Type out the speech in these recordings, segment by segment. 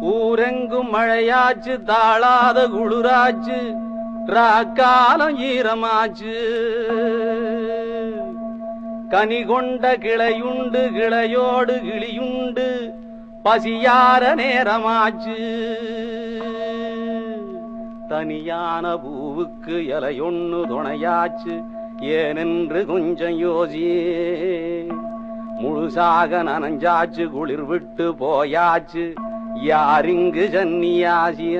ஊரெங்கும் மழையாச்சு தாளாத குளிராச்சு ராக்காலம் ஈரமாச்சு கனி கொண்ட கிளையுண்டு கிளையோடு கிளியுண்டு பசியார நேரமாச்சு தனியான பூவுக்கு இலையொன்னு துணையாச்சு ஏனென்று கொஞ்சம் யோசியே முழுசாக நனஞ்சாச்சு குளிர் விட்டு போயாச்சு யாரிங்கு சன்னியாசிய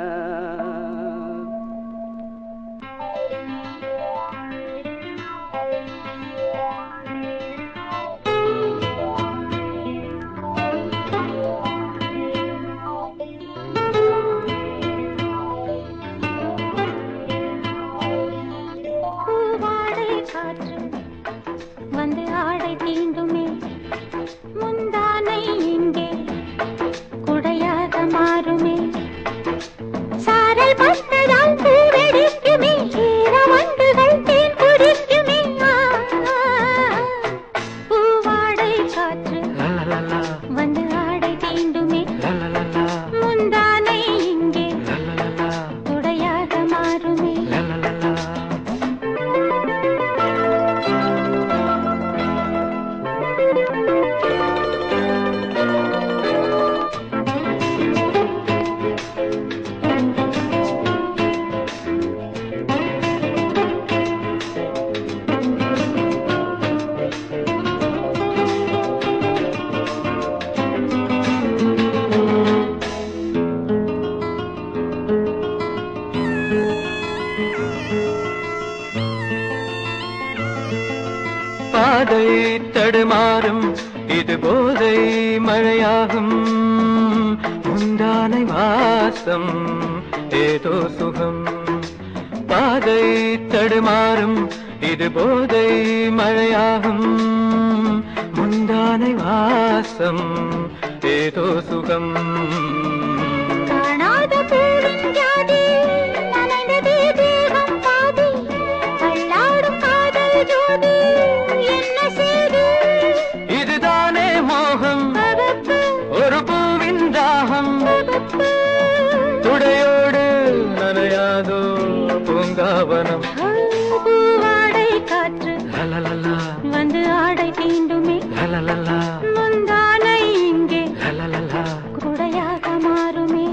வந்து ஆடை தீண்டுமே முந்தானை இங்கே குடையாக மாறுமே சாரல் பட்டதால் பூவெடுக்குமே ஈரவண்டுகள் தேன் குடிக்குமே பூவாடை காற்று வந்து ஆடை தீண்டுமே முந்தானை இங்கே குடையாக மாறுமே பாதை தடுமாறும் இது போதை மழையாகும் முந்தானை வாசம் ஏதோ சுகம் பாதை தடுமாறும் இது போதை மழையாகும் முந்தானை வாசம் ஏதோ சுகம் காணாத பூவின் ஜாதி நனைந்ததே தேகம் பாதி அள்ளாடும் காதல் ஜோதி என்ன செய்து இதுதானே மோகம் ஒரு பூவின் தாகம் துடையோடு நனையாதோ பூங்காவனம் பூவாடை காற்று வந்து ஆடை தீண்டுமே முந்தானை இங்கே குடையாக மாறுமே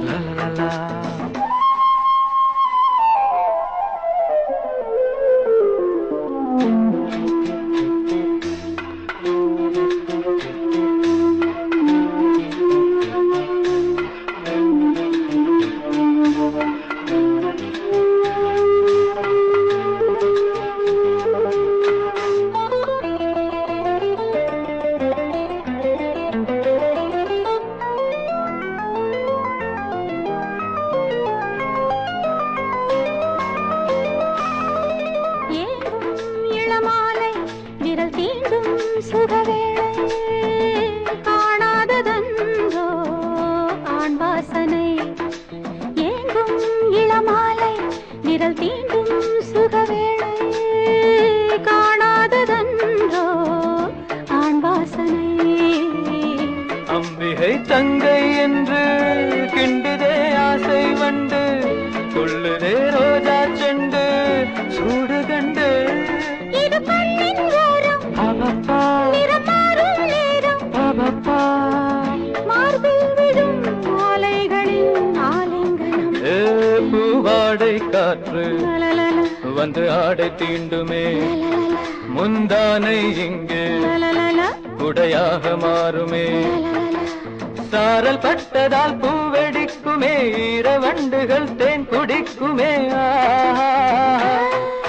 விரல் தீண்டும் சுகவேளை காணாததன்றோ ஆண் வாசனை ஏங்கும் இளமாலை விரல் தீண்டும் சுகவேளை காணாததன்றோ ஆண் வாசனை அம்பிகை தங்கை என்று கிண்டுதே ஆசை வண்டு கொள்ளுதே ரோஜா செண்டு சூடு கண்டு இது கண்ணின் ஓரம் நிறம் மாறும் நேரம் மார்பில் விடும் மாலைகளின் ஆலிங்கனம் பூவாடை காற்று வந்து ஆடை தீண்டுமே முந்தானை இங்கே குடையாக மாறுமே சாரல் பட்டதால் பூவெடிக்குமே ஈரவண்டுகள் தேன் குடிக்குமே